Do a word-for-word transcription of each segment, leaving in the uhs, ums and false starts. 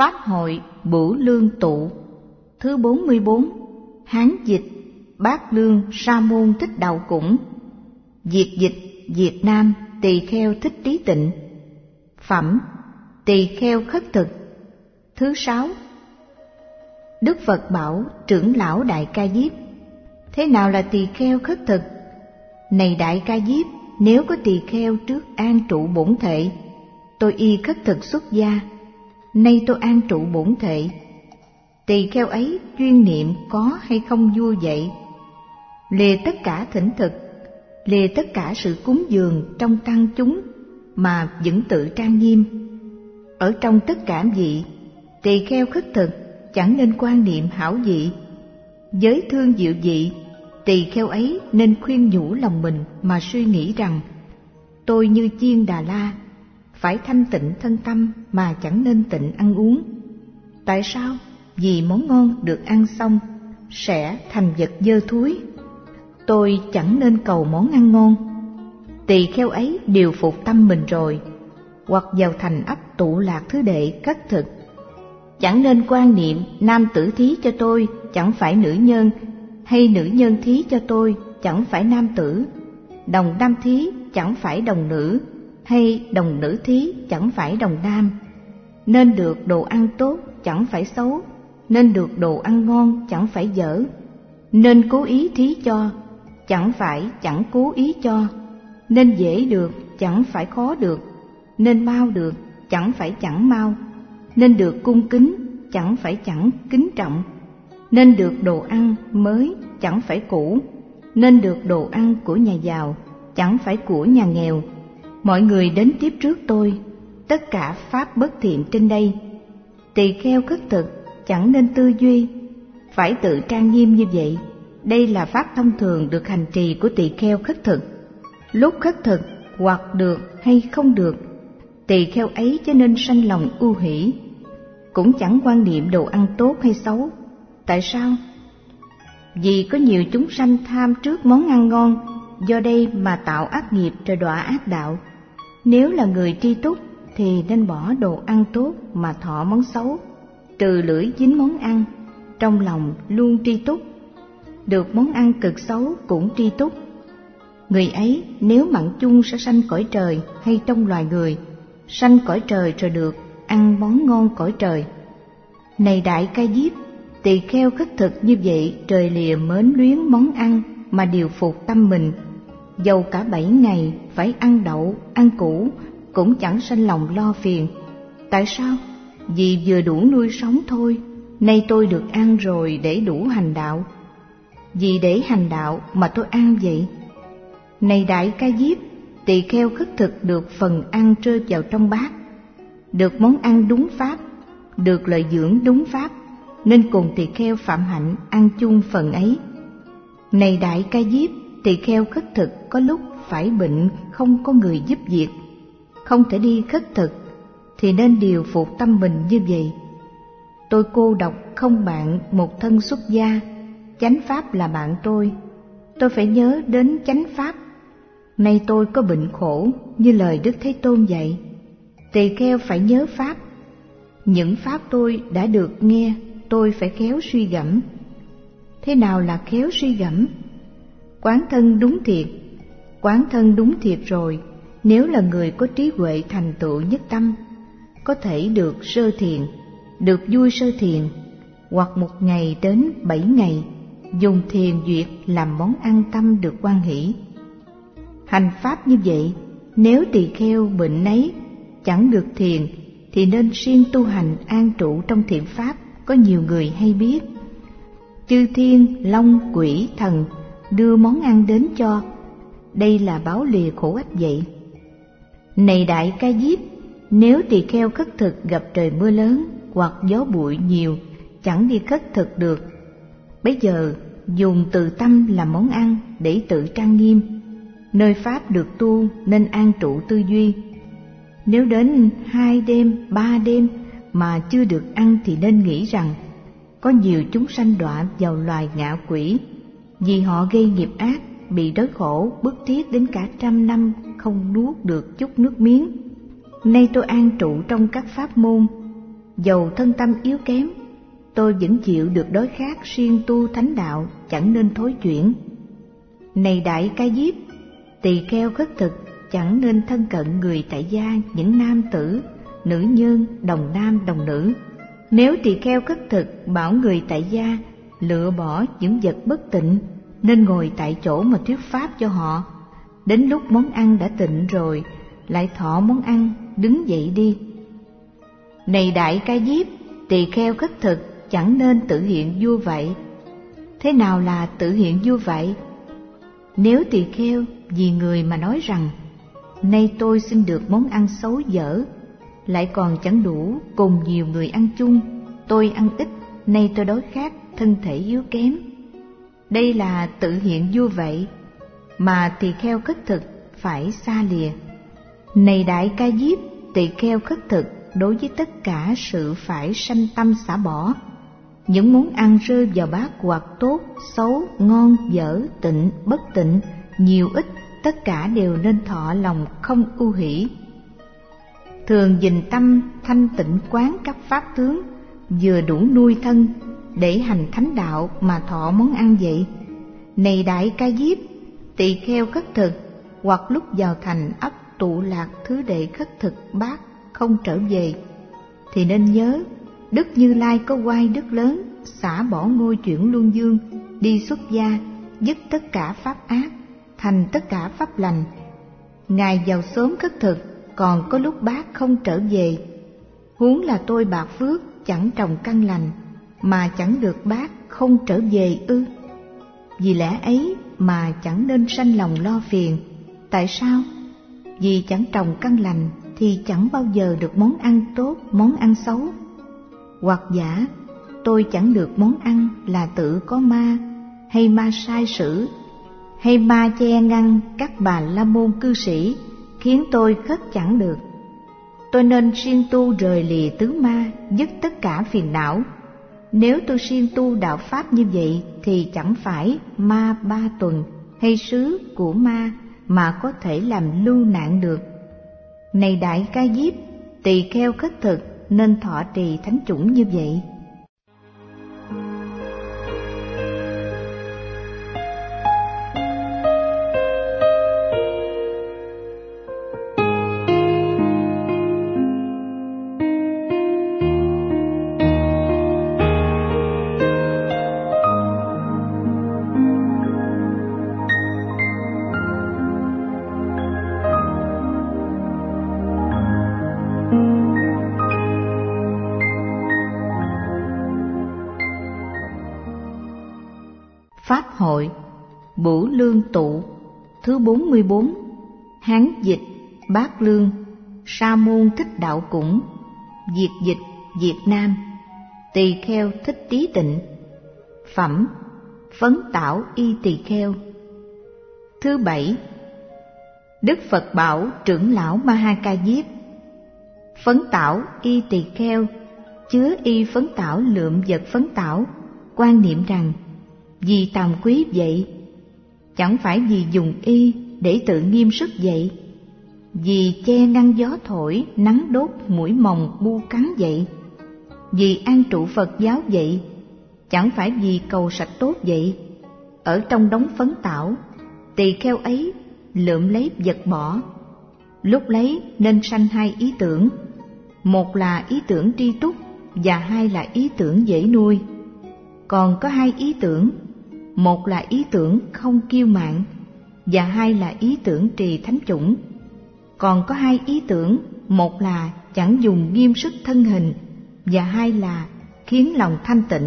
Pháp hội Bửu Lương Tụ. Thứ bốn mươi bốn. Hán dịch Bát Lương Sa Môn Thích Đạo Củng. Việt dịch Việt Nam Tỳ Kheo Thích Trí Tịnh. Phẩm Tỳ Kheo Khất Thực. Thứ sáu. Đức Phật bảo trưởng lão Đại Ca Diếp: thế nào là tỳ kheo khất thực? Này Đại Ca Diếp, nếu có tỳ kheo trước an trụ bổn thệ, tôi y khất thực xuất gia. Nay tôi an trụ bổn thệ, tỳ kheo ấy chuyên niệm có hay không vua vậy? Lìa tất cả thỉnh thực, lìa tất cả sự cúng dường trong tăng chúng mà vẫn tự trang nghiêm. Ở trong tất cả vị, tỳ kheo khất thực chẳng nên quan niệm hảo vị. Với thương diệu vị, tỳ kheo ấy nên khuyên nhủ lòng mình mà suy nghĩ rằng: tôi như chiên Đà La, phải thanh tịnh thân tâm mà chẳng nên tịnh ăn uống. Tại sao? Vì món ngon được ăn xong sẽ thành vật dơ thúi. Tôi chẳng nên cầu món ăn ngon. Tỳ kheo ấy điều phục tâm mình rồi, hoặc vào thành ấp tụ lạc thứ đệ khất thực. Chẳng nên quan niệm nam tử thí cho tôi chẳng phải nữ nhân, hay nữ nhân thí cho tôi chẳng phải nam tử, đồng nam thí chẳng phải đồng nữ, hay đồng nữ thí chẳng phải đồng nam. Nên được đồ ăn tốt chẳng phải xấu, nên được đồ ăn ngon chẳng phải dở. Nên cố ý thí cho chẳng phải chẳng cố ý cho, nên dễ được chẳng phải khó được, nên mau được chẳng phải chẳng mau, nên được cung kính chẳng phải chẳng kính trọng, nên được đồ ăn mới chẳng phải cũ, nên được đồ ăn của nhà giàu chẳng phải của nhà nghèo. Mọi người đến tiếp trước tôi, tất cả pháp bất thiện trên đây. Tỳ kheo khất thực chẳng nên tư duy, phải tự trang nghiêm như vậy. Đây là pháp thông thường được hành trì của tỳ kheo khất thực. Lúc khất thực hoặc được hay không được, tỳ kheo ấy cho nên sanh lòng ưu hỷ, cũng chẳng quan niệm đồ ăn tốt hay xấu. Tại sao? Vì có nhiều chúng sanh tham trước món ăn ngon, do đây mà tạo ác nghiệp rồi đọa ác đạo. Nếu là người tri túc thì nên bỏ đồ ăn tốt mà thọ món xấu, trừ lưỡi dính món ăn, trong lòng luôn tri túc. Được món ăn cực xấu cũng tri túc. Người ấy nếu mặn chung sẽ sanh cõi trời hay trong loài người, sanh cõi trời rồi được ăn món ngon cõi trời. Này Đại Ca Diếp, tỳ kheo khất thực như vậy trời lìa mến luyến món ăn mà điều phục tâm mình, dầu cả bảy ngày phải ăn đậu ăn củ cũng chẳng sanh lòng lo phiền. Tại sao? Vì vừa đủ nuôi sống thôi. Nay tôi được ăn rồi để đủ hành đạo. Vì để hành đạo mà tôi ăn vậy. Này Đại Ca Diếp, tỳ kheo khất thực được phần ăn rơi vào trong bát, được món ăn đúng pháp, được lợi dưỡng đúng pháp, nên cùng tỳ kheo phạm hạnh ăn chung phần ấy. Này Đại Ca Diếp, tỳ kheo khất thực có lúc phải bệnh không có người giúp việc, không thể đi khất thực, thì nên điều phục tâm mình như vậy. Tôi cô độc không bạn một thân xuất gia, chánh pháp là bạn tôi, tôi phải nhớ đến chánh pháp. Nay tôi có bệnh khổ như lời Đức Thế Tôn dạy, tỳ kheo phải nhớ pháp. Những pháp tôi đã được nghe, tôi phải khéo suy gẫm. Thế nào là khéo suy gẫm? Quán thân đúng thiệt. Quán thân đúng thiệt rồi, nếu là người có trí huệ thành tựu nhất tâm, có thể được sơ thiền, được vui sơ thiền, hoặc một ngày đến bảy ngày dùng thiền duyệt làm món ăn tâm được hoan hỷ. Hành pháp như vậy, nếu tỳ kheo bệnh nấy chẳng được thiền thì nên siêng tu hành an trụ trong thiện pháp, có nhiều người hay biết. Chư thiên, long, quỷ, thần đưa món ăn đến cho, đây là báo lìa khổ ách vậy. Này Đại Ca Diếp, nếu tỳ kheo khất thực gặp trời mưa lớn hoặc gió bụi nhiều, chẳng đi khất thực được, bấy giờ dùng từ tâm làm món ăn để tự trang nghiêm. Nơi pháp được tu nên an trụ tư duy. Nếu đến hai đêm, ba đêm mà chưa được ăn thì nên nghĩ rằng có nhiều chúng sanh đọa vào loài ngạ quỷ, vì họ gây nghiệp ác, bị đói khổ bức thiết đến cả trăm năm không nuốt được chút nước miếng. Nay tôi an trụ trong các pháp môn, Dầu thân tâm yếu kém, tôi vẫn chịu được đói khát siêng tu thánh đạo, chẳng nên thối chuyển. Này Đại Ca Diếp, tỳ kheo khất thực chẳng nên thân cận người tại gia, những nam tử, nữ nhân, đồng nam đồng nữ. Nếu tỳ kheo khất thực bảo người tại gia lựa bỏ những vật bất tịnh, nên ngồi tại chỗ mà thuyết pháp cho họ. Đến lúc món ăn đã tịnh rồi, lại thọ món ăn, đứng dậy đi. Này Đại Ca Diếp, tỳ kheo khất thực chẳng nên tự hiện vua vậy. Thế nào là tự hiện vua vậy? Nếu tỳ kheo vì người mà nói rằng, nay tôi xin được món ăn xấu dở, lại còn chẳng đủ cùng nhiều người ăn chung, tôi ăn ít, nay tôi đói khát, thân thể yếu kém. Đây là tự hiện vua vậy, mà tỳ kheo khất thực phải xa lìa. Này Đại Ca Diếp, tỳ kheo khất thực đối với tất cả sự phải sanh tâm xả bỏ. Những món ăn rơi vào bát hoặc tốt, xấu, ngon, dở, tịnh, bất tịnh, nhiều ít, tất cả đều nên thọ lòng không ưu hỷ. Thường dình tâm thanh tịnh quán các pháp tướng, vừa đủ nuôi thân để hành thánh đạo mà thọ món ăn vậy. Này Đại Ca Diếp, tỳ kheo khất thực hoặc lúc vào thành ấp tụ lạc thứ đệ khất thực bát không trở về, thì nên nhớ Đức Như Lai có oai đức lớn, xả bỏ ngôi chuyển luân dương, đi xuất gia, dứt tất cả pháp ác, thành tất cả pháp lành. Ngài vào sớm khất thực, còn có lúc bác không trở về. Huống là tôi bạc phước chẳng trồng căn lành, mà chẳng được bác không trở về ư? Vì lẽ ấy mà chẳng nên sanh lòng lo phiền. Tại sao? Vì chẳng trồng căn lành thì chẳng bao giờ được món ăn tốt, món ăn xấu. Hoặc giả tôi chẳng được món ăn là tự có ma, hay ma sai sử, hay ma che ngăn các bà la môn cư sĩ, khiến tôi khất chẳng được. Tôi nên siêng tu rời lìa tứ ma, dứt tất cả phiền não. Nếu tôi siêng tu đạo pháp như vậy thì chẳng phải ma ba tuần hay sứ của ma mà có thể làm lưu nạn được. Này Đại Ca Diếp, tỳ kheo khất thực nên thọ trì thánh chủng như vậy. Pháp hội Bửu Lương Tụ thứ bốn mươi bốn, Hán dịch Bát Lương, Sa môn Thích Đạo Củng, Việt dịch Việt Nam, Tỳ kheo Thích Trí Tịnh. Phẩm Phấn Tảo Y Tỳ kheo. Thứ bảy, Đức Phật bảo trưởng lão Ma Ha Ca Diếp: Phấn tảo y tỳ kheo, chứa y phấn tảo lượm vật phấn tảo, quan niệm rằng vì tàm quý vậy, chẳng phải vì dùng y để tự nghiêm sức vậy, vì che ngăn gió thổi, nắng đốt mũi mồng bu cắn vậy, vì an trụ Phật giáo vậy, chẳng phải vì cầu sạch tốt vậy. Ở trong đống phấn tảo, tỳ kheo ấy lượm lấy vật bỏ. Lúc lấy nên sanh hai ý tưởng, một là ý tưởng tri túc và hai là ý tưởng dễ nuôi. Còn có hai ý tưởng, một là ý tưởng không kiêu mạn và hai là ý tưởng trì thánh chủng. Còn có hai ý tưởng, một là chẳng dùng nghiêm sức thân hình và hai là khiến lòng thanh tịnh.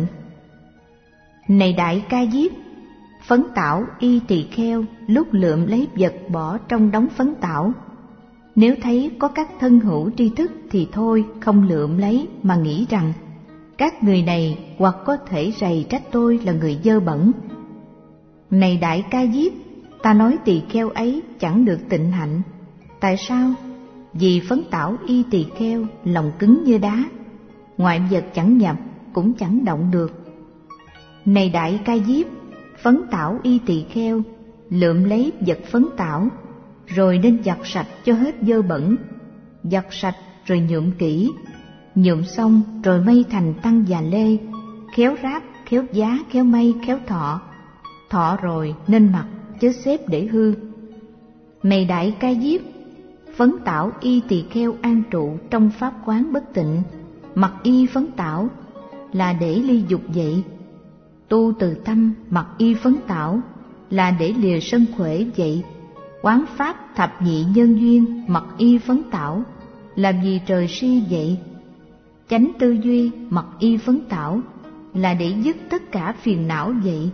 Này Đại Ca Diếp, phấn tảo y tỳ kheo lúc lượm lấy vật bỏ trong đống phấn tảo, nếu thấy có các thân hữu tri thức thì thôi không lượm lấy, mà nghĩ rằng các người này hoặc có thể rầy trách tôi là người dơ bẩn. Này Đại Ca Diếp, ta nói tỳ kheo ấy chẳng được tịnh hạnh. Tại sao? Vì phấn tảo y tỳ kheo lòng cứng như đá, ngoại vật chẳng nhập cũng chẳng động được. Này Đại Ca Diếp, phấn tảo y tỳ kheo lượm lấy vật phấn tảo, rồi nên giặt sạch cho hết dơ bẩn, giặt sạch rồi nhuộm kỹ, nhuộm xong rồi mây thành tăng già lê, khéo ráp, khéo giá, khéo mây, khéo thọ. Thọ rồi nên mặc, chớ xếp để hư. Này đại ca diếp, phấn tảo y tỳ kheo an trụ trong pháp quán bất tịnh, mặc y phấn tảo là để ly dục vậy. Tu từ tâm mặc y phấn tảo là để lìa sân khỏe vậy. Quán pháp thập nhị nhân duyên mặc y phấn tảo là vì trời si vậy. Chánh tư duy mặc y phấn tảo là để dứt tất cả phiền não vậy.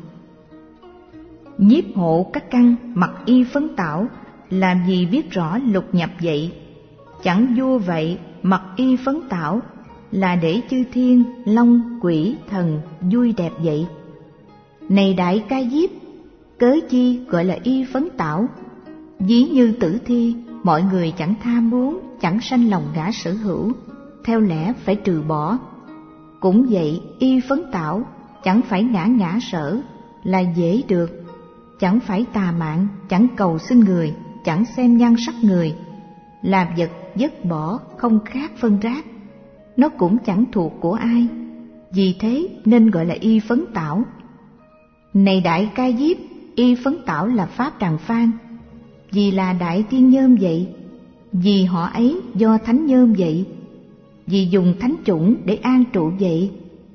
Nhiếp hộ các căn mặc y phấn tảo làm gì biết rõ lục nhập vậy. Chẳng vua vậy mặc y phấn tảo là để chư thiên, long, quỷ, thần vui đẹp vậy. Này đại ca diếp, cớ chi gọi là y phấn tảo? Ví như tử thi, mọi người chẳng tham muốn, chẳng sanh lòng ngã sở hữu, theo lẽ phải trừ bỏ. Cũng vậy, y phấn tảo chẳng phải ngã ngã sở là dễ được, chẳng phải tà mạn, chẳng cầu xin người, chẳng xem nhan sắc người, là vật dứt bỏ không khác phân rác. Nó cũng chẳng thuộc của ai, vì thế nên gọi là y phấn tảo. Này đại ca diếp, y phấn tảo là pháp tràng phan, vì là đại tiên nhôm vậy, vì họ ấy do thánh nhôm vậy, vì dùng thánh chủng để an trụ vậy,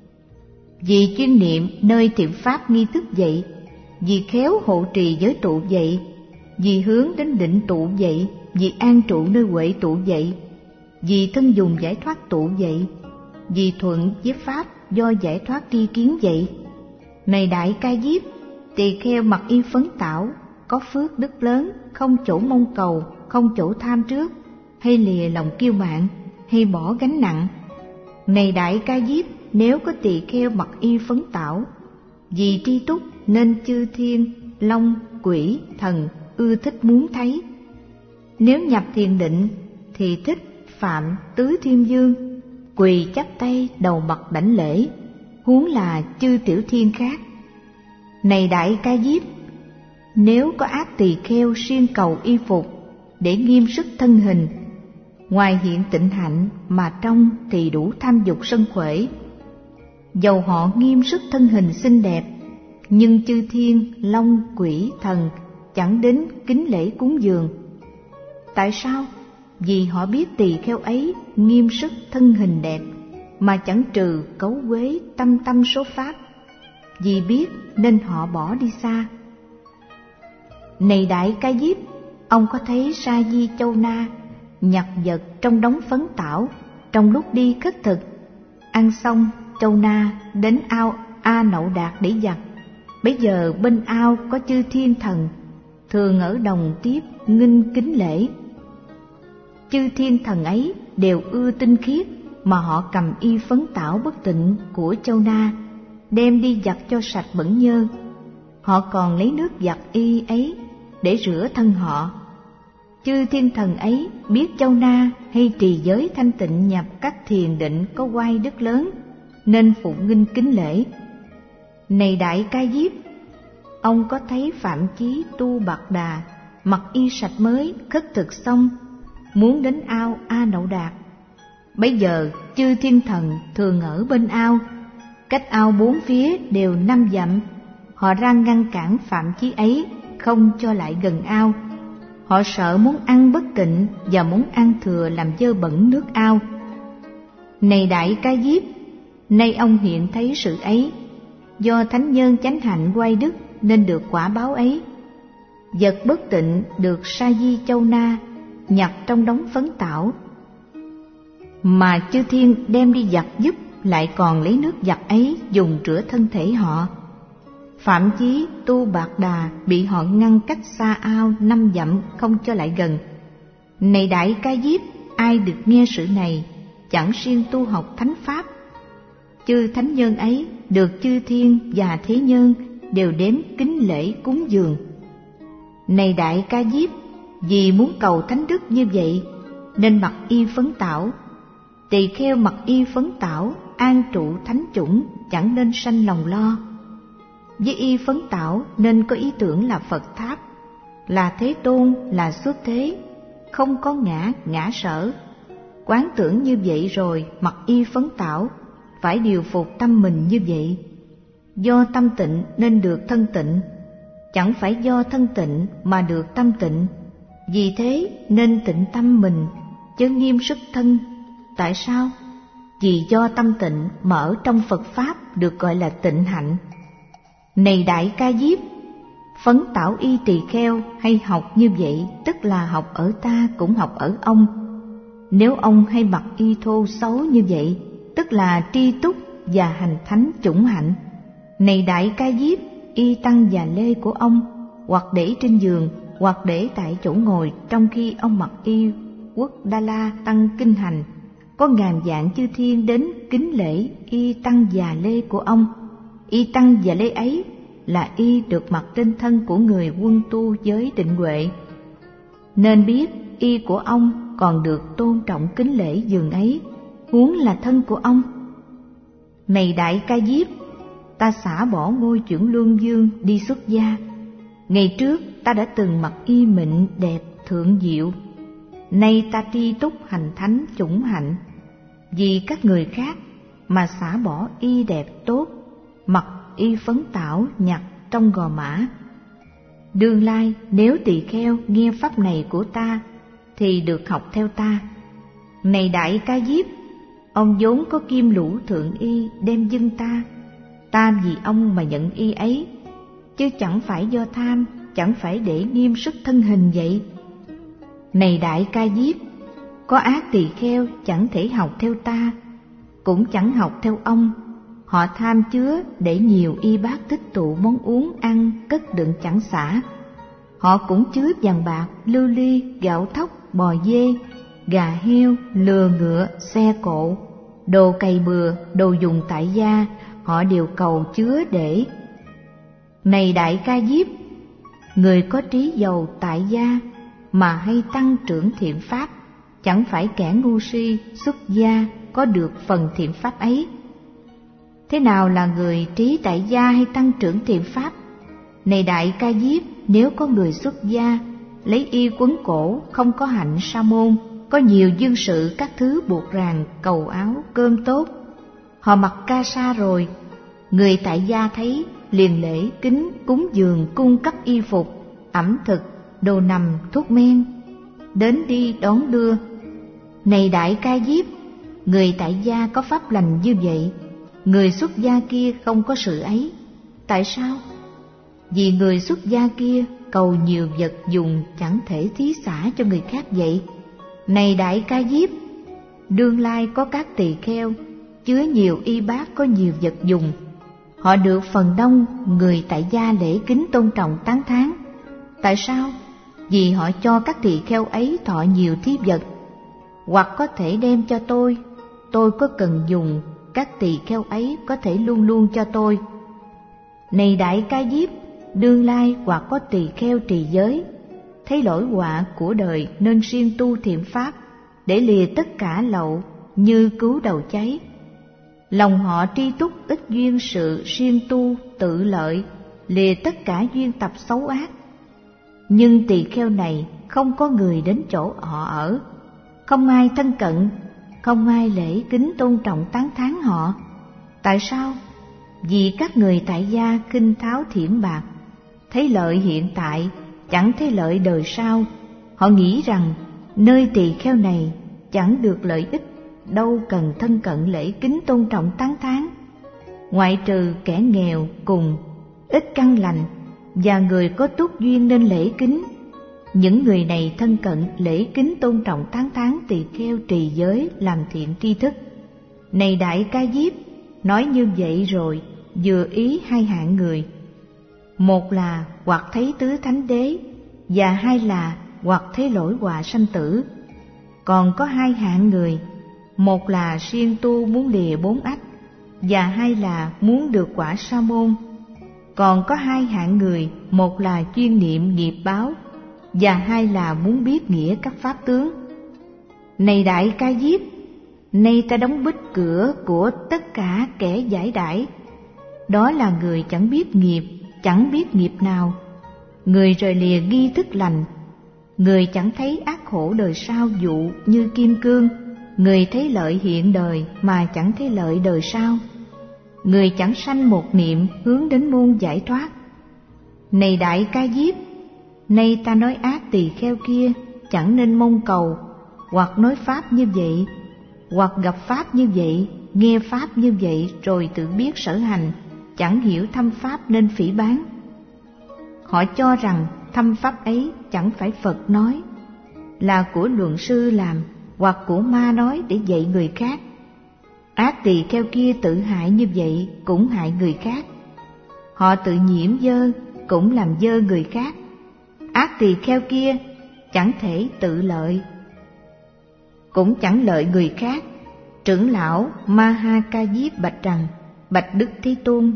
vì chuyên niệm nơi thiện pháp nghi thức vậy, vì khéo hộ trì giới tụ vậy, vì hướng đến định tụ vậy, vì an trụ nơi huệ tụ vậy, vì thân dùng giải thoát tụ vậy, vì thuận với pháp do giải thoát tri kiến vậy. Này đại ca diếp, tỳ kheo mặc y phấn tảo có phước đức lớn, không chỗ mong cầu, không chỗ tham trước, hay lìa lòng kiêu mạn, hay bỏ gánh nặng. Này đại ca diếp, nếu có tỳ kheo mặc y phấn tảo vì tri túc nên chư thiên, long, quỷ, thần ưa thích muốn thấy. Nếu nhập thiền định thì thích phạm tứ thiên dương, quỳ chắp tay đầu mặt đảnh lễ, huống là chư tiểu thiên khác. Này đại ca diếp, nếu có ác tỳ kheo siêng cầu y phục để nghiêm sức thân hình, ngoài hiện tịnh hạnh mà trong thì đủ tham dục sân khởi, dầu họ nghiêm sức thân hình xinh đẹp, nhưng chư thiên, long, quỷ, thần chẳng đến kính lễ cúng dường. Tại sao? Vì họ biết tỳ kheo ấy nghiêm sức thân hình đẹp mà chẳng trừ cấu quế tâm tâm số pháp, vì biết nên họ bỏ đi xa. Này đại ca diếp, ông có thấy Sa Di Châu Na nhặt vật trong đống phấn tảo trong lúc đi khất thực? Ăn xong, Châu Na đến ao A Nậu Đạt để giặt. Bấy giờ bên ao có chư thiên thần thường ở đồng tiếp nghinh kính lễ. Chư thiên thần ấy đều ưa tinh khiết mà họ cầm y phấn tảo bất tịnh của Châu Na đem đi giặt cho sạch bẩn nhơ. Họ còn lấy nước giặt y ấy để rửa thân họ. Chư thiên thần ấy biết Châu Na hay trì giới thanh tịnh nhập các thiền định có oai đức lớn, nên phụng nghinh kính lễ. Này đại ca diếp, ông có thấy Phạm Chí Tu Bạc Đà mặc y sạch mới khất thực xong muốn đến ao A Nậu Đạt. Bấy giờ chư thiên thần thường ở bên ao, cách ao bốn phía đều năm dặm. Họ ra ngăn cản Phạm Chí ấy không cho lại gần ao. Họ sợ muốn ăn bất tịnh và muốn ăn thừa làm dơ bẩn nước ao. Này đại ca diếp, nay ông hiện thấy sự ấy, do thánh nhân chánh hạnh oai đức nên được quả báo ấy. Vật bất tịnh được Sa Di Châu Na nhặt trong đống phấn tảo, mà chư thiên đem đi giặt giúp, lại còn lấy nước giặt ấy dùng rửa thân thể họ. Phạm Chí Tu Bạc Đà bị họ ngăn cách xa ao năm dặm không cho lại gần. Này đại ca diếp, ai được nghe sự này chẳng siêng tu học thánh pháp. Chư thánh nhân ấy được chư thiên và thế nhân đều đến kính lễ cúng dường. Này đại ca diếp, vì muốn cầu thánh đức như vậy nên mặc y phấn tảo. Tỳ kheo mặc y phấn tảo an trụ thánh chủng, chẳng nên sanh lòng lo. Với y phấn tảo nên có ý tưởng là Phật Tháp, là Thế Tôn, là xuất thế, không có ngã ngã sở. quán tưởng như vậy rồi mặc y phấn tảo, phải điều phục tâm mình như vậy. Do tâm tịnh nên được thân tịnh, chẳng phải do thân tịnh mà được tâm tịnh. Vì thế nên tịnh tâm mình, chớ nghiêm sức thân. Tại sao? Vì do tâm tịnh mà ở trong Phật Pháp được gọi là tịnh hạnh. Này Đại Ca Diếp, phấn tảo y tỳ kheo hay học như vậy, tức là học ở ta cũng học ở ông. Nếu ông hay mặc y thô xấu như vậy, tức là tri túc và hành thánh chủng hạnh. Này Đại Ca Diếp, y tăng và lê của ông, hoặc để trên giường, hoặc để tại chỗ ngồi trong khi ông mặc y quốc đa la tăng kinh hành, có ngàn vạn chư thiên đến kính lễ y tăng và lê của ông. Y tăng và lê ấy là y được mặc trên thân của người quân tu giới định huệ. Nên biết y của ông còn được tôn trọng kính lễ giường ấy, huống là thân của ông. Này Đại Ca Diếp, ta xả bỏ ngôi chuyển luân vương đi xuất gia. Ngày trước ta đã từng mặc y mịn đẹp thượng diệu, nay ta tri túc hành thánh chủng hạnh. Vì các người khác mà xả bỏ y đẹp tốt, mặc y phấn tảo nhặt trong gò mã. Đương lai nếu tỳ kheo nghe pháp này của ta thì được học theo ta. Này Đại Ca Diếp, ông vốn có kim lũ thượng y đem dâng ta, ta vì ông mà nhận y ấy, chứ chẳng phải do tham, chẳng phải để nghiêm sức thân hình vậy. Này Đại Ca Diếp, có ác tỳ kheo chẳng thể học theo ta, cũng chẳng học theo ông. Họ tham chứa để nhiều y bát tích tụ món uống ăn cất đựng chẳng xả. Họ cũng chứa vàng bạc, lưu ly, gạo thóc, bò dê, gà heo, lừa ngựa, xe cộ, đồ cày bừa, đồ dùng tại gia, họ đều cầu chứa để. Này Đại Ca Diếp, người có trí giàu tại gia mà hay tăng trưởng thiện pháp, chẳng phải kẻ ngu si xuất gia có được phần thiện pháp ấy. Thế nào là người trí tại gia hay tăng trưởng thiện pháp? Này Đại Ca Diếp, nếu có người xuất gia lấy y quấn cổ, không có hạnh sa môn, có nhiều dương sự các thứ buộc ràng, cầu áo, cơm tốt, họ mặc ca sa rồi, người tại gia thấy liền lễ kính cúng dường cung cấp y phục, ẩm thực, đồ nằm, thuốc men, đến đi đón đưa. Này Đại Ca Diếp, người tại gia có pháp lành như vậy, người xuất gia kia không có sự ấy. Tại sao? Vì người xuất gia kia cầu nhiều vật dùng chẳng thể thí xả cho người khác vậy. Này Đại Ca Diếp, đương lai có các tỳ kheo chứa nhiều y bát có nhiều vật dùng, họ được phần đông người tại gia lễ kính tôn trọng tán thán. Tại sao? Vì họ cho các tỳ kheo ấy thọ nhiều thí vật, hoặc có thể đem cho tôi, tôi có cần dùng, các tỳ kheo ấy có thể luôn luôn cho tôi. Này Đại Ca Diếp, đương lai hoặc có tỳ kheo trì giới, thấy lỗi họa của đời nên siêng tu thiện pháp, để lìa tất cả lậu như cứu đầu cháy. Lòng họ tri túc ít duyên sự siêng tu tự lợi, lìa tất cả duyên tập xấu ác. Nhưng tỳ kheo này không có người đến chỗ họ ở, không ai thân cận, không ai lễ kính tôn trọng tán thán họ. Tại sao? Vì các người tại gia khinh tháo thiển bạc, thấy lợi hiện tại, chẳng thấy lợi đời sau. Họ nghĩ rằng nơi tỳ kheo này chẳng được lợi ích, đâu cần thân cận lễ kính tôn trọng tán thán. Ngoại trừ kẻ nghèo cùng, ít căn lành và người có túc duyên nên lễ kính, những người này thân cận lễ kính tôn trọng tán thán tỳ kheo trì giới làm thiện tri thức. Này Đại Ca Diếp, nói như vậy rồi vừa ý hai hạng người: một là hoặc thấy tứ thánh đế, và hai là hoặc thấy lỗi họa sanh tử. Còn có hai hạng người: một là siêng tu muốn lìa bốn ách, và hai là muốn được quả sa môn. Còn có hai hạng người: một là chuyên niệm nghiệp báo, và hai là muốn biết nghĩa các pháp tướng. Này Đại Ca Diếp, nay ta đóng bích cửa của tất cả kẻ giải đãi. Đó là người chẳng biết nghiệp, chẳng biết nghiệp nào, người rời lìa nghi thức lành, người chẳng thấy ác khổ đời sau dụ như kim cương, Người thấy lợi hiện đời mà chẳng thấy lợi đời sau. Người chẳng sanh một niệm hướng đến môn giải thoát. Này Đại Ca Diếp, nay ta nói ác tỳ kheo kia chẳng nên mong cầu, hoặc nói pháp như vậy, hoặc gặp pháp như vậy, nghe pháp như vậy rồi tự biết sở hành, chẳng hiểu thâm pháp nên phỉ báng. Họ cho rằng thâm pháp ấy chẳng phải Phật nói, là của luận sư làm, hoặc của ma nói để dạy người khác. Ác tỳ kheo kia tự hại như vậy cũng hại người khác. Họ tự nhiễm dơ cũng làm dơ người khác. Ác tỳ kheo kia chẳng thể tự lợi, cũng chẳng lợi người khác. Trưởng lão Ma Ha Ca Diếp bạch rằng: Bạch Đức Thế Tôn,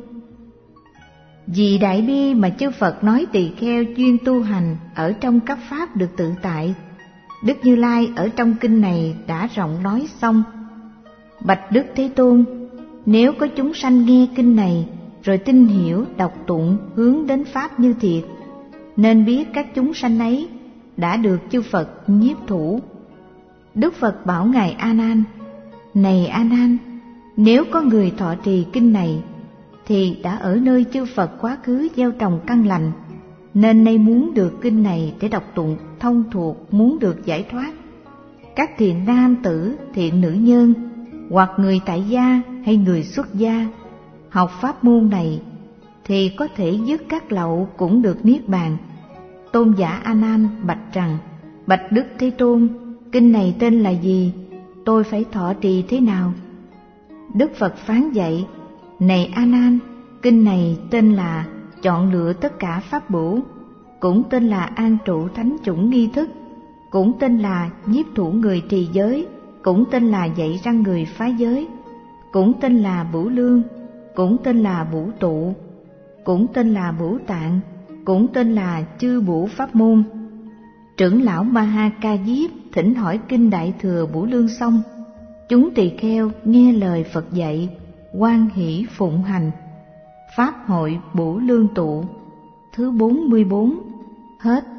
vì đại bi mà chư Phật nói tỳ kheo chuyên tu hành ở trong các pháp được tự tại. Đức Như Lai ở trong kinh này đã rộng nói xong. Bạch Đức Thế Tôn, nếu có chúng sanh nghe kinh này rồi tin hiểu đọc tụng hướng đến pháp như thiệt, nên biết các chúng sanh ấy đã được chư Phật nhiếp thủ. Đức Phật bảo ngài A Nan: Này A Nan, nếu có người thọ trì kinh này thì đã ở nơi chư Phật quá khứ gieo trồng căn lành, nên nay muốn được kinh này để đọc tụng thông thuộc, muốn được giải thoát. Các thiện nam tử, thiện nữ nhân, hoặc người tại gia hay người xuất gia học pháp môn này thì có thể dứt các lậu cũng được niết bàn. Tôn giả A Nan bạch rằng: Bạch Đức Thế Tôn, kinh này tên là gì? Tôi phải thọ trì thế nào? Đức Phật phán dạy: Này A Nan, kinh này tên là chọn lựa tất cả pháp bửu, cũng tên là an trụ thánh chủng nghi thức, cũng tên là nhiếp thủ người trì giới, cũng tên là dạy răng người phá giới, cũng tên là bửu lương, cũng tên là bửu tụ, cũng tên là bửu tạng, cũng tên là chư bửu pháp môn. Trưởng lão Ma Ha Ca Diếp thỉnh hỏi kinh Đại Thừa Bửu Lương xong, chúng tỳ kheo nghe lời Phật dạy, hoan hỷ phụng hành. Pháp hội Bửu Lương tụ thứ bốn mươi bốn hết.